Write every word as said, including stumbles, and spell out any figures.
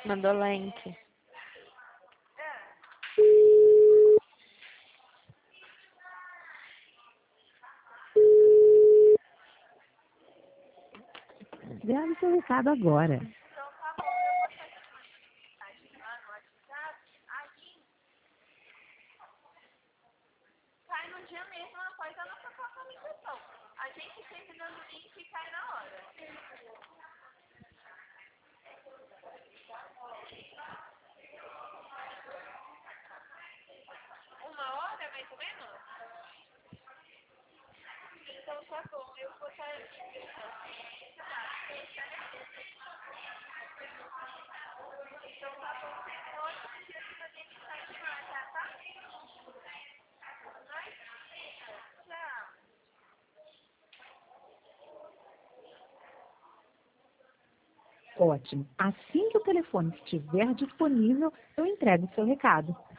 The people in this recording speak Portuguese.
Mandou link. Grave seu recado agora. Cai no dia mesmo após a nossa comunicação. A gente terminando o link e cai na hora. Uma hora, mais ou menos? Então tá bom, eu vou estar... Então tá bom, tem outro dia que a gente sai de lá, tá? Tá? Tchau. Ótimo. Assim que o telefone estiver disponível, eu entrego o seu recado.